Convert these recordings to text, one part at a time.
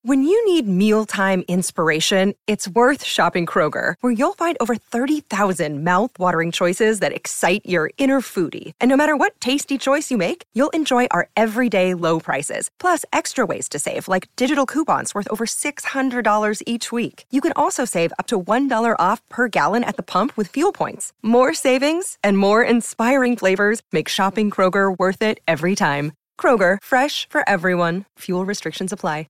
When you need mealtime inspiration, it's worth shopping Kroger, where you'll find over 30,000 mouth-watering choices that excite your inner foodie. And no matter what tasty choice you make, you'll enjoy our everyday low prices, plus extra ways to save, like digital coupons worth over $600 each week. You can also save up to $1 off per gallon at the pump with fuel points. More savings and more inspiring flavors make shopping Kroger worth it every time. Kroger, fresh for everyone. Fuel restrictions apply.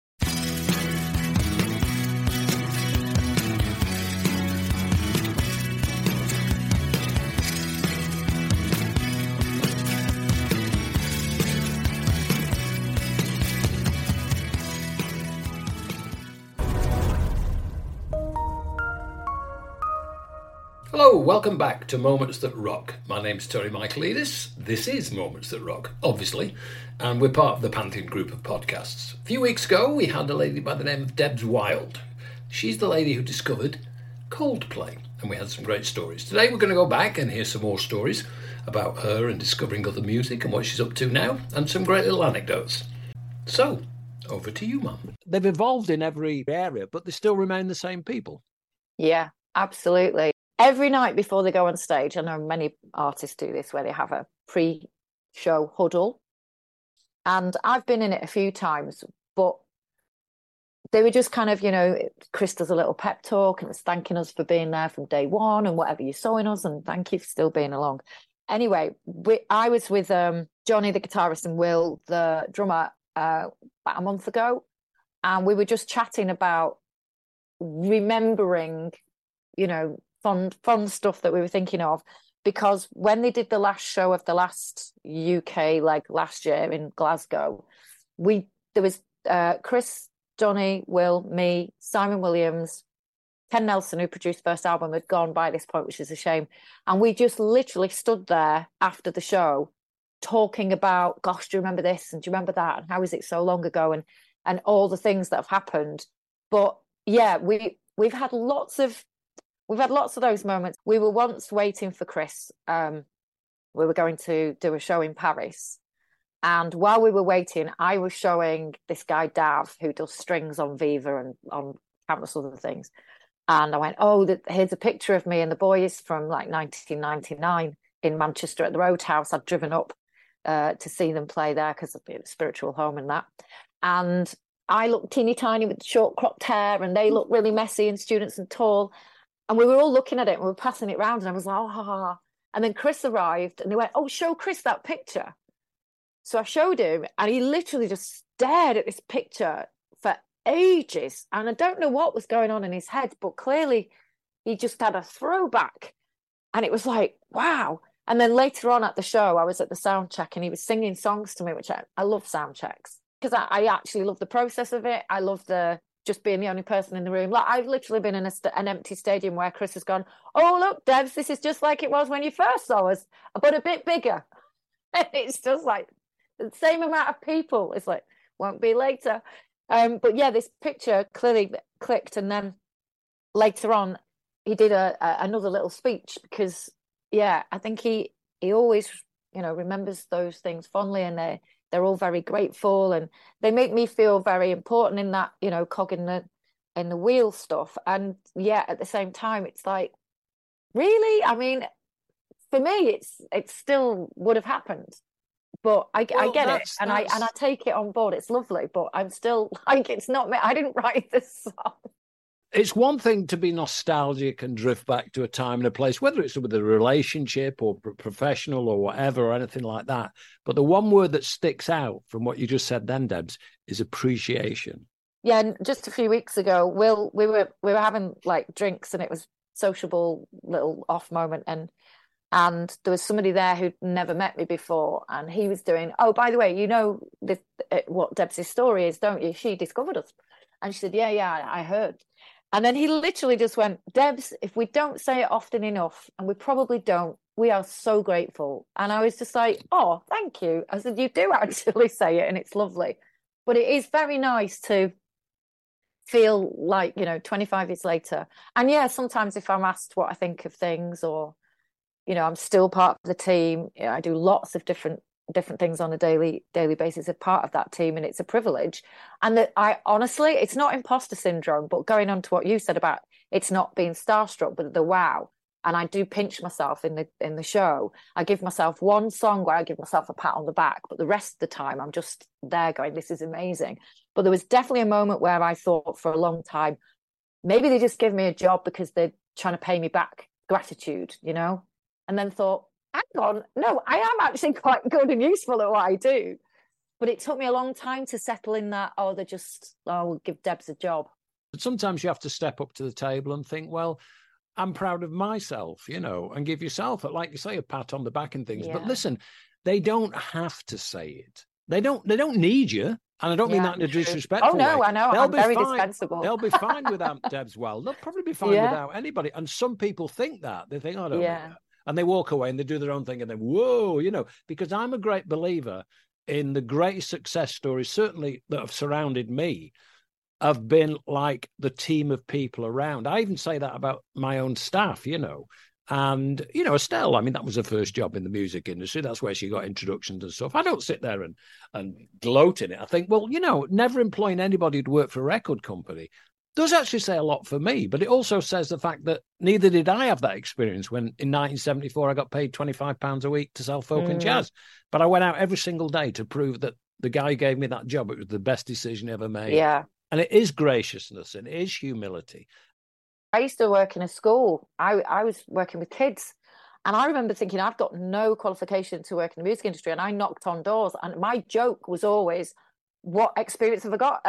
Hello, welcome back to Moments That Rock. My name's Tony Michaelidis. This is Moments That Rock, obviously, and we're part of the Pantheon group of podcasts. A few weeks ago, we had a lady by the name of Debs Wild. She's the lady who discovered Coldplay, and we had some great stories. Today, we're going to go back and hear some more stories about her and discovering other music and what she's up to now, and some great little anecdotes. So, over to you, Mum. They've evolved in every area, but they still remain the same people. Yeah, absolutely. Every night before they go on stage, I know many artists do this, where they have a pre-show huddle. And I've been in it a few times, but they were just kind of, Chris does a little pep talk and it's thanking us for being there from day one and whatever you saw in us, and thank you for still being along. Anyway, I was with Johnny, the guitarist, and Will, the drummer, about a month ago, and we were just chatting about remembering, fun stuff that we were thinking of, because when they did the last show of the last UK leg last year in Glasgow, there was Chris, Johnny, Will, me, Simon Williams, Ken Nelson, who produced first album, had gone by this point, which is a shame, and we just literally stood there after the show talking about, gosh, do you remember this and do you remember that, and how is it so long ago, and all the things that have happened. But yeah, we've had lots of those moments. We were once waiting for Chris. We were going to do a show in Paris. And while we were waiting, I was showing this guy, Dav, who does strings on Viva and on countless other things. And I went, here's a picture of me and the boys from like 1999 in Manchester at the Roadhouse. I'd driven up to see them play there because of the spiritual home and that. And I looked teeny tiny with short cropped hair, and they looked really messy and students and tall. And we were all looking at it and we were passing it around, and I was like, oh, ha, ha, ha. And then Chris arrived and they went, oh, show Chris that picture. So I showed him, and he literally just stared at this picture for ages. And I don't know what was going on in his head, but clearly he just had a throwback. And it was like, wow. And then later on at the show, I was at the sound check and he was singing songs to me, which I love sound checks, because I actually love the process of it. I love just being the only person in the room. Like, I've literally been in an empty stadium where Chris has gone, oh, look, Debs, this is just like it was when you first saw us, but a bit bigger. And it's just like the same amount of people. It's like, won't be later. But yeah, this picture clearly clicked. And then later on, he did another little speech, because, yeah, I think he always, remembers those things fondly, and they're all very grateful, and they make me feel very important in that, cog in the wheel stuff. And yeah, at the same time, it's like, really? I mean, for me, it still would have happened, but I get it, and I take it on board. It's lovely, but I'm still like, it's not me. I didn't write this song. It's one thing to be nostalgic and drift back to a time and a place, whether it's with a relationship or professional or whatever, or anything like that. But the one word that sticks out from what you just said then, Debs, is appreciation. Yeah, and just a few weeks ago, we were having like drinks, and it was sociable little off moment, and there was somebody there who'd never met me before, and he was doing, oh, by the way, what Debs' story is, don't you? She discovered us. And she said, yeah, I heard. And then he literally just went, Debs, if we don't say it often enough, and we probably don't, we are so grateful. And I was just like, oh, thank you. I said, you do actually say it, and it's lovely. But it is very nice to feel like, 25 years later. And yeah, sometimes if I'm asked what I think of things, or, I'm still part of the team, I do lots of different different things on a daily basis, are part of that team, and it's a privilege. And that I honestly, it's not imposter syndrome, but going on to what you said about it's not being starstruck, but the wow. And I do pinch myself in the show. I give myself one song where I give myself a pat on the back, but the rest of the time I'm just there going, this is amazing. But there was definitely a moment where I thought for a long time, maybe they just give me a job because they're trying to pay me back gratitude, you know? And then thought, hang on, no, I am actually quite good and useful at what I do. But it took me a long time to settle in that, we'll give Debs a job. But sometimes you have to step up to the table and think, well, I'm proud of myself, you know, and give yourself, like you say, a pat on the back and things. Yeah. But listen, they don't have to say it. They don't need you. And I don't mean that in a disrespectful way. I know. I'm very dispensable. They'll be fine without Debs Well. They'll probably be fine without anybody. And some people think that. They think, I don't know that. And they walk away and they do their own thing and then, whoa, you know, because I'm a great believer in the greatest success stories, certainly that have surrounded me, have been like the team of people around. I even say that about my own staff, you know. And, you know, Estelle, I mean, that was her first job in the music industry. That's where she got introductions and stuff. I don't sit there and gloat in it. I think, well, you know, never employing anybody to work for a record company does actually say a lot for me. But it also says the fact that neither did I have that experience when in 1974 I got paid £25 a week to sell folk and jazz. But I went out every single day to prove that the guy who gave me that job, it was the best decision ever made. Yeah. And it is graciousness and it is humility. I used to work in a school. I was working with kids. And I remember thinking, I've got no qualification to work in the music industry. And I knocked on doors. And my joke was always, what experience have I got?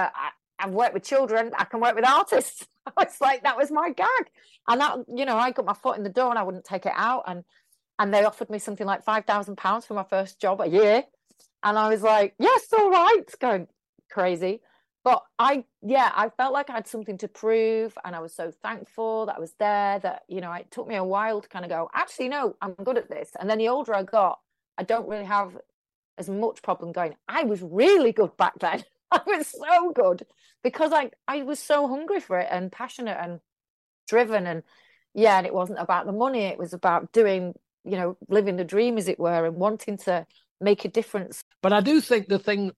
I've worked with children. I can work with artists. It's like, that was my gag. And that, you know, I got my foot in the door and I wouldn't take it out. And they offered me something like £5,000 for my first job a year. And I was like, yes, all right. Going crazy. But I felt like I had something to prove, and I was so thankful that I was there, that, you know, it took me a while to kind of go, actually, no, I'm good at this. And then the older I got, I don't really have as much problem going, I was really good back then. I was so good because I was so hungry for it and passionate and driven. And and it wasn't about the money. It was about doing, you know, living the dream, as it were, and wanting to make a difference. But I do think the thing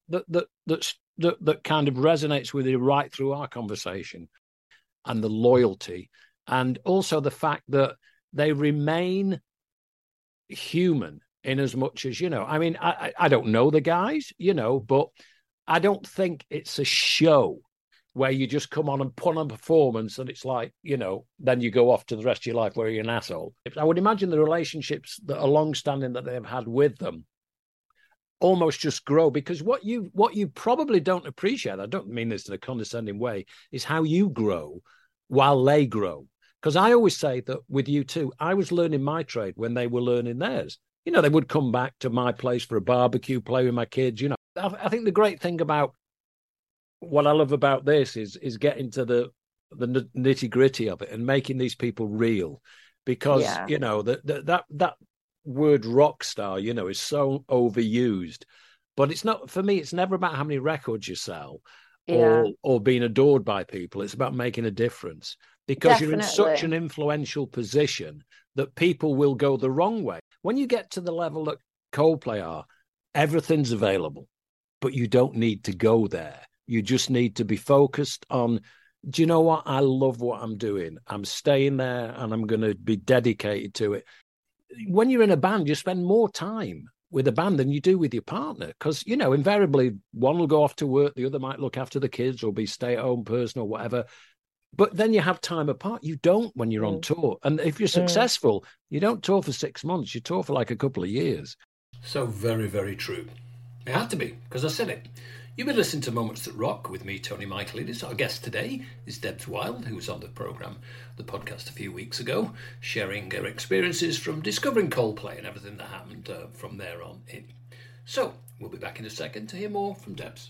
that kind of resonates with you right through our conversation, and the loyalty, and also the fact that they remain human in as much as, you know, I mean, I don't know the guys, you know, but I don't think it's a show where you just come on and put on a performance and it's like, you know, then you go off to the rest of your life where you're an asshole. I would imagine the relationships that are long-standing that they've had with them almost just grow, because what you probably don't appreciate, I don't mean this in a condescending way, is how you grow while they grow. Because I always say that with you too, I was learning my trade when they were learning theirs. You know, they would come back to my place for a barbecue, play with my kids. You know, I think the great thing about what I love about this is getting to the nitty gritty of it and making these people real, because you know that word rock star, you know, is so overused. But it's not, for me, it's never about how many records you sell or being adored by people. It's about making a difference, because you're in such an influential position that people will go the wrong way. When you get to the level that Coldplay are, everything's available, but you don't need to go there. You just need to be focused on, do you know what? I love what I'm doing. I'm staying there and I'm going to be dedicated to it. When you're in a band, you spend more time with a band than you do with your partner, because, you know, invariably one will go off to work, the other might look after the kids or be stay-at-home person or whatever. But then you have time apart. You don't when you're on tour. And if you're successful, you don't tour for 6 months. You tour for like a couple of years. So very, very true. It had to be, because I said it. You've been listening to Moments That Rock with me, Tony Michaelidis. Our guest today is Debs Wild, who was on the podcast a few weeks ago, sharing her experiences from discovering Coldplay and everything that happened from there on in. So, we'll be back in a second to hear more from Debs.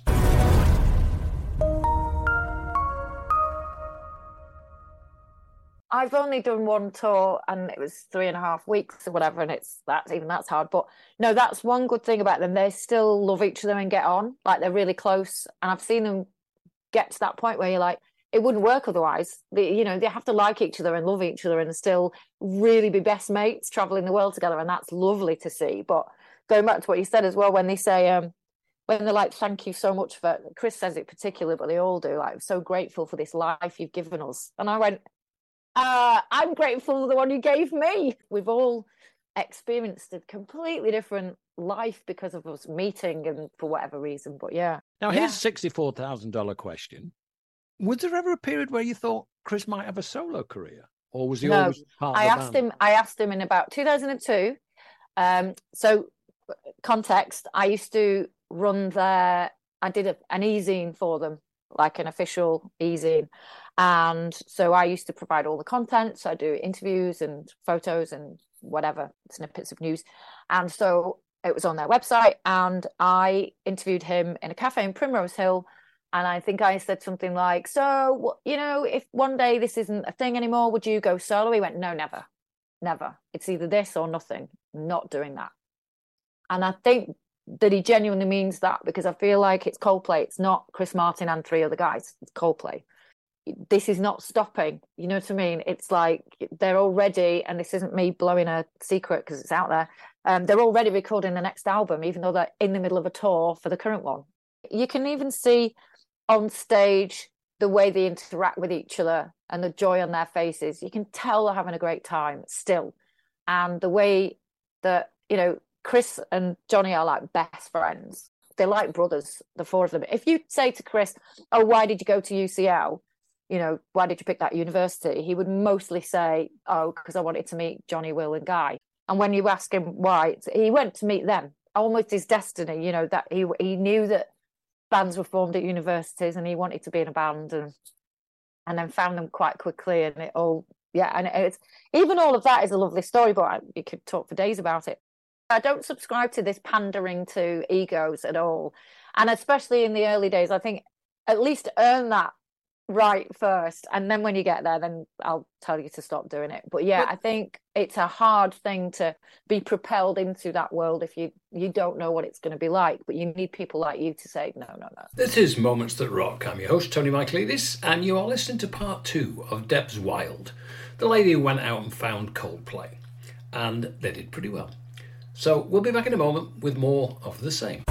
I've only done one tour and it was 3.5 weeks or whatever, and that's hard. But no, that's one good thing about them. They still love each other and get on, like they're really close. And I've seen them get to that point where you're like, it wouldn't work otherwise. They have to like each other and love each other and still really be best mates traveling the world together, and that's lovely to see. But going back to what you said as well, when they say, when they're like, thank you so much for, Chris says it particularly, but they all do, like, I'm so grateful for this life you've given us. And I went, I'm grateful for the one you gave me. We've all experienced a completely different life because of us meeting and for whatever reason. But yeah. Now, here's $64,000 question. Was there ever a period where you thought Chris might have a solo career? Or was he always part of the band? I asked him in about 2002. So context, I used to run I did an e-zine for them, like an official e-zine. And so I used to provide all the content. So I do interviews and photos and whatever, snippets of news. And so it was on their website. And I interviewed him in a cafe in Primrose Hill. And I think I said something like, so, you know, if one day this isn't a thing anymore, would you go solo? He went, no, never, never. It's either this or nothing. I'm not doing that. And I think that he genuinely means that, because I feel like it's Coldplay. It's not Chris Martin and 3 other guys. It's Coldplay. This is not stopping. You know what I mean? It's like they're already, and this isn't me blowing a secret because it's out there, they're already recording the next album, even though they're in the middle of a tour for the current one. You can even see on stage the way they interact with each other and the joy on their faces. You can tell they're having a great time still. And the way that, you know, Chris and Johnny are like best friends. They're like brothers, the 4 of them. If you say to Chris, oh, why did you go to UCL? You know, why did you pick that university? He would mostly say, oh, because I wanted to meet Johnny, Will and Guy. And when you ask him why, he went to meet them. Almost his destiny, you know, that he knew that bands were formed at universities and he wanted to be in a band, and then found them quite quickly. And it all, yeah, and it's even all of that is a lovely story, but you could talk for days about it. I don't subscribe to this pandering to egos at all. And especially in the early days, I think at least earn that right first. And then when you get there, then I'll tell you to stop doing it. But yeah, I think it's a hard thing to be propelled into that world if you don't know what it's going to be like. But you need people like you to say, no. This is Moments That Rock. I'm your host, Tony Michaelidis, and you are listening to part 2 of Debs Wild, the lady who went out and found Coldplay. And they did pretty well. So we'll be back in a moment with more of the same.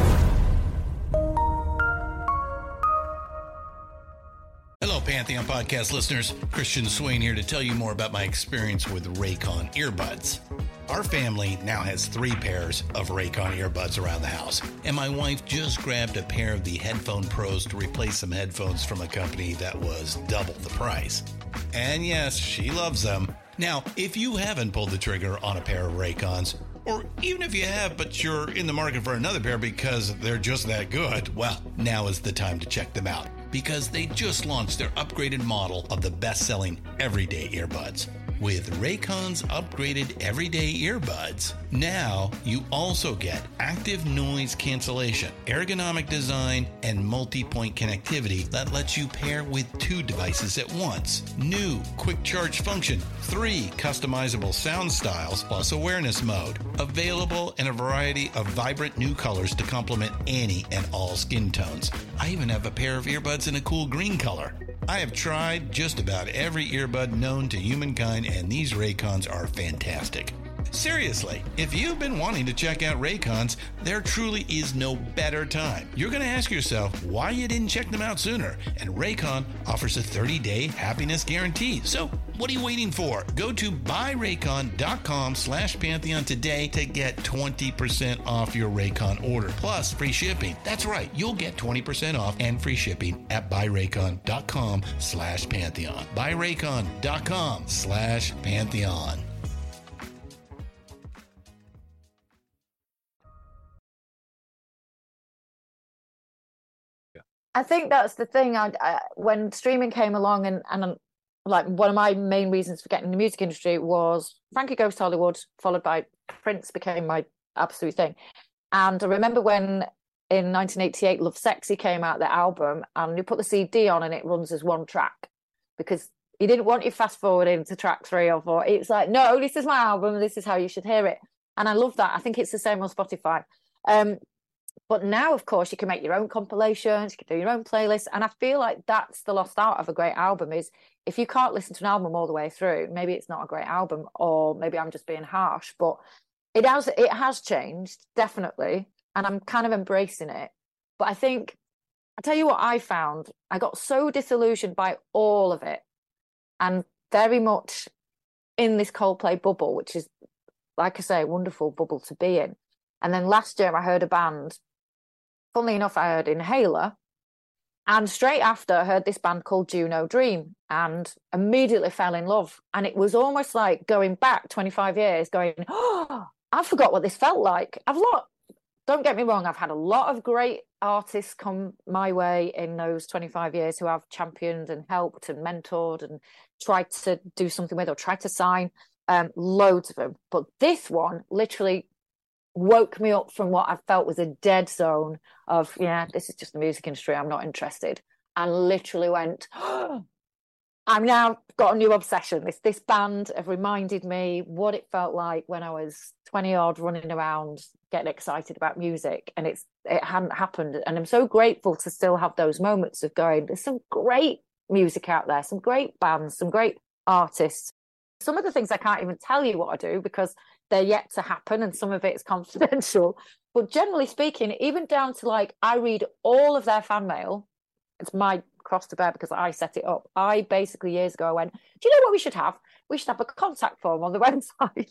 Hello, Pantheon podcast listeners. Christian Swain here to tell you more about my experience with Raycon earbuds. Our family now has 3 pairs of Raycon earbuds around the house, and my wife just grabbed a pair of the Headphone Pros to replace some headphones from a company that was double the price. And yes, she loves them. Now, if you haven't pulled the trigger on a pair of Raycons, or even if you have, but you're in the market for another pair because they're just that good, well, now is the time to check them out, because they just launched their upgraded model of the best-selling everyday earbuds. With Raycon's upgraded everyday earbuds, now you also get active noise cancellation, ergonomic design, and multi-point connectivity that lets you pair with 2 devices at once. New quick charge function, 3 customizable sound styles, plus awareness mode. Available in a variety of vibrant new colors to complement any and all skin tones. I even have a pair of earbuds in a cool green color. I have tried just about every earbud known to humankind, and these Raycons are fantastic. Seriously, if you've been wanting to check out Raycons, there truly is no better time. You're going to ask yourself why you didn't check them out sooner, and Raycon offers a 30-day happiness guarantee. So what are you waiting for? Go to buyraycon.com/Pantheon today to get 20% off your Raycon order, plus free shipping. That's right, you'll get 20% off and free shipping at buyraycon.com/Pantheon. buyraycon.com/Pantheon. I think that's the thing. When streaming came along, and like one of my main reasons for getting in the music industry was Frankie Goes to Hollywood, followed by Prince became my absolute thing. And I remember when in 1988 Love Sexy came out, the album, and you put the CD on and it runs as 1 track because he didn't want you fast forwarding to track 3 or 4. It's like, no, this is my album, this is how you should hear it. And I love that. I think it's the same on Spotify. But now, of course, you can make your own compilations, you can do your own playlists. And I feel like that's the lost art of a great album, is if you can't listen to an album all the way through, maybe it's not a great album, or maybe I'm just being harsh. But It has changed, definitely. And I'm kind of embracing it. But I think, I tell you what I found, I got so disillusioned by all of it and very much in this Coldplay bubble, which is, like I say, a wonderful bubble to be in. And then last year I heard a band, funnily enough, I heard Inhaler. And straight after, I heard this band called Juno Dream and immediately fell in love. And it was almost like going back 25 years, going, oh, I forgot what this felt like. Don't get me wrong, I've had a lot of great artists come my way in those 25 years who I've championed and helped and mentored and tried to do something with or tried to sign, loads of them. But this one literally woke me up from what I felt was a dead zone of, yeah, this is just the music industry, I'm not interested. And literally went, oh, I'm now got a new obsession. This band have reminded me what it felt like when I was 20 odd running around getting excited about music, and it hadn't happened. And I'm so grateful to still have those moments of going, there's some great music out there, some great bands, some great artists. Some of the things I can't even tell you what I do because they're yet to happen and some of it is confidential. But generally speaking, even down to like, I read all of their fan mail. It's my cross to bear because I set it up. I basically years ago I went, do you know what we should have? We should have a contact form on the website.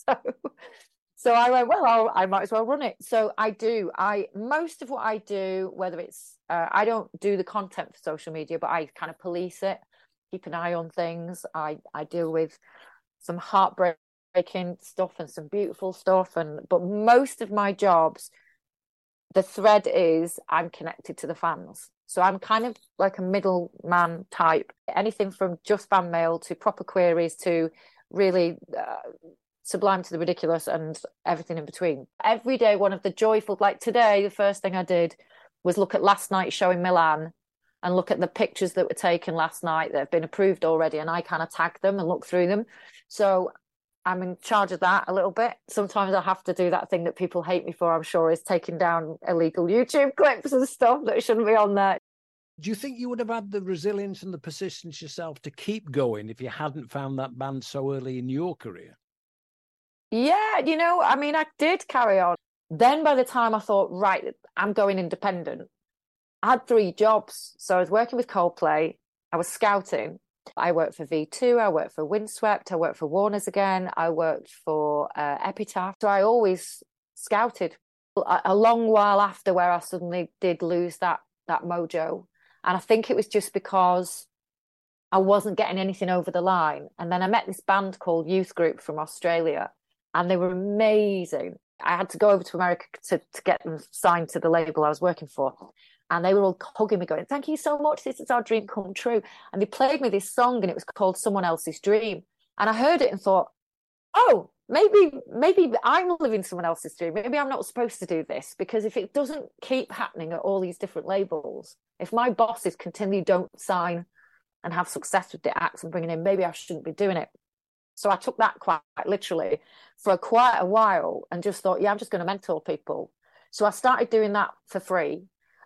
So I went, well, I might as well run it. So I do. Most of what I do, whether it's, I don't do the content for social media, but I kind of police it, keep an eye on things. I deal with some heartbreaking stuff and some beautiful stuff. But most of my jobs, the thread is I'm connected to the fans. So I'm kind of like a middleman type, anything from just fan mail to proper queries to really sublime to the ridiculous and everything in between. Every day, one of the joyful, like today, the first thing I did was look at last night's show in Milan and look at the pictures that were taken last night that have been approved already. And I kind of tag them and look through them. So I'm in charge of that a little bit. Sometimes I have to do that thing that people hate me for, I'm sure, is taking down illegal YouTube clips and stuff that shouldn't be on there. Do you think you would have had the resilience and the persistence yourself to keep going if you hadn't found that band so early in your career? Yeah, I mean, I did carry on. Then by the time I thought, right, I'm going independent, I had 3 jobs. So I was working with Coldplay, I was scouting. I worked for V2, I worked for Windswept, I worked for Warner's again, I worked for Epitaph. So I always scouted. A long while after where I suddenly did lose that mojo. And I think it was just because I wasn't getting anything over the line. And then I met this band called Youth Group from Australia, and they were amazing. I had to go over to America to get them signed to the label I was working for. And they were all hugging me going, thank you so much, this is our dream come true. And they played me this song and it was called Someone Else's Dream. And I heard it and thought, oh, maybe I'm living someone else's dream. Maybe I'm not supposed to do this, because if it doesn't keep happening at all these different labels, if my bosses continue don't sign and have success with the acts I'm bringing in, maybe I shouldn't be doing it. So I took that quite literally for quite a while and just thought, yeah, I'm just going to mentor people. So I started doing that for free.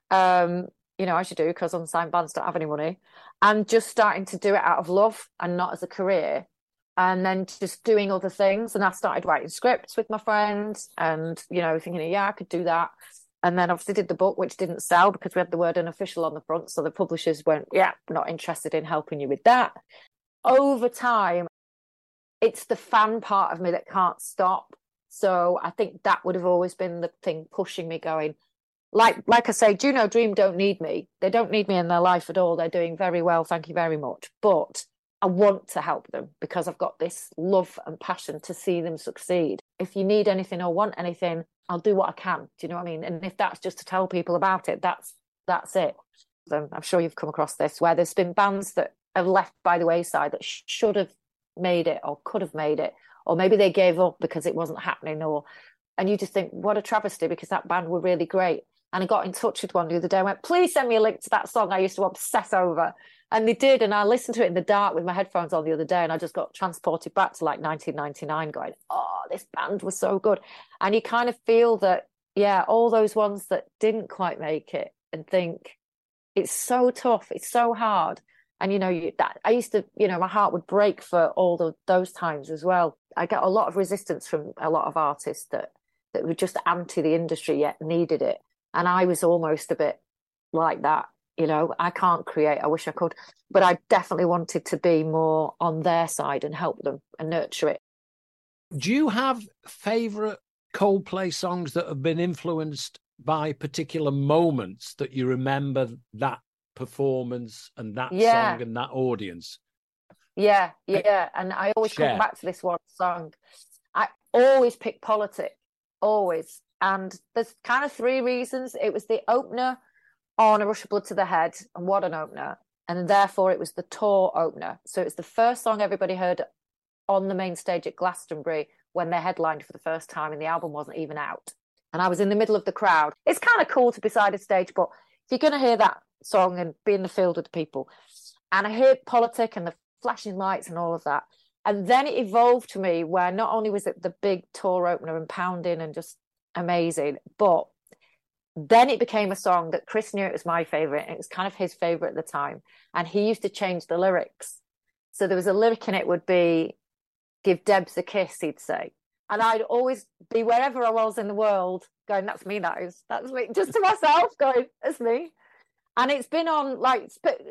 As you do, because unsigned bands don't have any money, and just starting to do it out of love and not as a career, and then just doing other things. And I started writing scripts with my friends and, thinking, yeah, I could do that. And then obviously did the book, which didn't sell because we had the word unofficial on the front. So the publishers went, yeah, not interested in helping you with that. Over time, it's the fan part of me that can't stop. So I think that would have always been the thing pushing me, going, like I say, Juno Dream don't need me. They don't need me in their life at all. They're doing very well, thank you very much. But I want to help them because I've got this love and passion to see them succeed. If you need anything or want anything, I'll do what I can. Do you know what I mean? And if that's just to tell people about it, that's it. So I'm sure you've come across this, where there's been bands that have left by the wayside that should have made it or could have made it, or maybe they gave up because it wasn't happening, and you just think, what a travesty, because that band were really great. And I got in touch with one the other day and went, please send me a link to that song I used to obsess over. And they did. And I listened to it in the dark with my headphones on the other day. And I just got transported back to like 1999 going, oh, this band was so good. And you kind of feel that, yeah, all those ones that didn't quite make it, and think it's so tough, it's so hard. And, that I used to, my heart would break for all those times as well. I get a lot of resistance from a lot of artists that were just anti the industry yet needed it. And I was almost a bit like that. I can't create, I wish I could, but I definitely wanted to be more on their side and help them and nurture it. Do you have favourite Coldplay songs that have been influenced by particular moments that you remember that performance and that song and that audience? Yeah. And I always come back to this one song. I always pick Politic, always. And there's kind of 3 reasons. It was the opener on A Rush of Blood to the Head, and what an opener. And therefore it was the tour opener. So it's the first song everybody heard on the main stage at Glastonbury when they headlined for the first time and the album wasn't even out. And I was in the middle of the crowd. It's kind of cool to be side of stage, but if you're going to hear that song and be in the field with the people, and I hear Politic and the flashing lights and all of that. And then it evolved to me where not only was it the big tour opener and pounding and just amazing, but then it became a song that Chris knew it was my favourite, and it was kind of his favourite at the time. And he used to change the lyrics. So there was a lyric in it would be, "Give Debs a kiss," he'd say. And I'd always be wherever I was in the world going, that's me, that's me. Just to myself going, that's me. And it's been on, I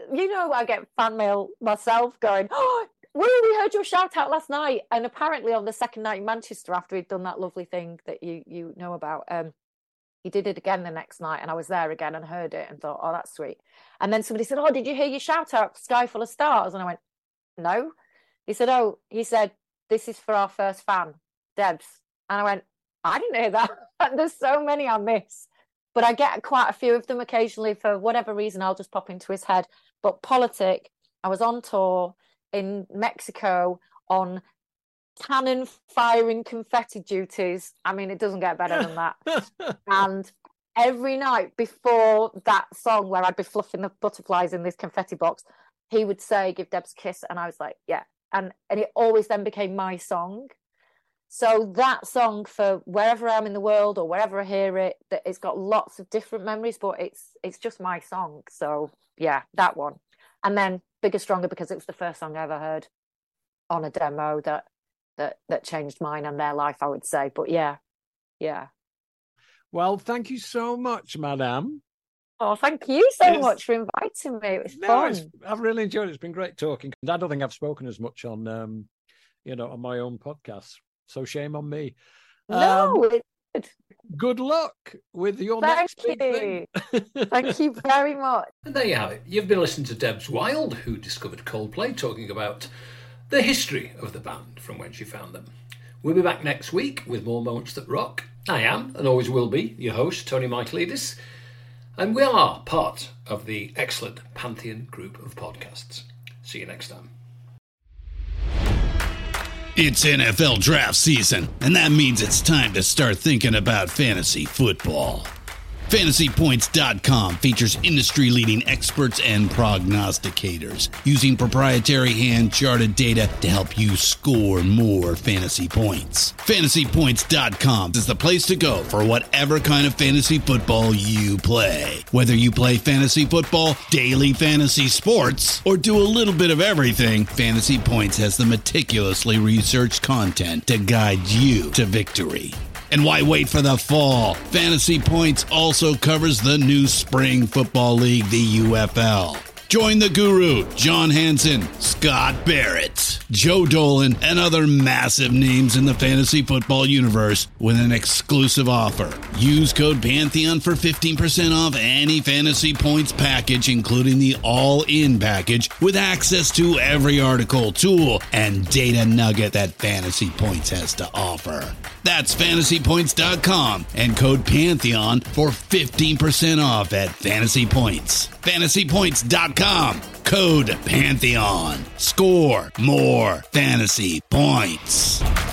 get fan mail myself going, "Oh, we heard your shout out last night." And apparently on the second night in Manchester, after he'd done that lovely thing that you know about, he did it again the next night, and I was there again and heard it and thought, oh, that's sweet. And then somebody said, "Oh, did you hear your shout out, Sky Full of Stars?" And I went, "No." He said, "This is for our first fan, Debs." And I went, "I didn't hear that." There's so many I miss. But I get quite a few of them occasionally. For whatever reason, I'll just pop into his head. But Politic, I was on tour in Mexico on cannon firing confetti duties. I mean, it doesn't get better than that. And every night before that song where I'd be fluffing the butterflies in this confetti box, he would say, "Give Debs a kiss." And I was like, yeah. And it always then became my song. So that song, for wherever I am in the world or wherever I hear it, that it's got lots of different memories, but it's just my song. So yeah, that one. And then Bigger Stronger, because it was the first song I ever heard on a demo that changed mine and their life, I would say. But yeah. Well, thank you so much, Madame. Oh, thank you so much for inviting me. It was fun. I've really enjoyed it. It's been great talking. I don't think I've spoken as much on, on my own podcast. So shame on me. No, it's good. Good luck with your next big thing. Thank you very much. And there you have it. You've been listening to Debs Wild, who discovered Coldplay, talking about the history of the band from when she found them. We'll be back next week with more Moments That Rock. I am, and always will be, your host, Tony Michaelidis. And we are part of the excellent Pantheon group of podcasts. See you next time. It's NFL draft season, and that means it's time to start thinking about fantasy football. FantasyPoints.com features industry-leading experts and prognosticators using proprietary hand-charted data to help you score more fantasy points. FantasyPoints.com is the place to go for whatever kind of fantasy football you play. Whether you play fantasy football, daily fantasy sports, or do a little bit of everything, Fantasy Points has the meticulously researched content to guide you to victory. And why wait for the fall? Fantasy Points also covers the new spring football league, the UFL. Join the guru, John Hansen, Scott Barrett, Joe Dolan, and other massive names in the fantasy football universe with an exclusive offer. Use code Pantheon for 15% off any Fantasy Points package, including the all-in package, with access to every article, tool, and data nugget that Fantasy Points has to offer. That's FantasyPoints.com and code Pantheon for 15% off at Fantasy Points. FantasyPoints.com, code Pantheon. Score more fantasy points.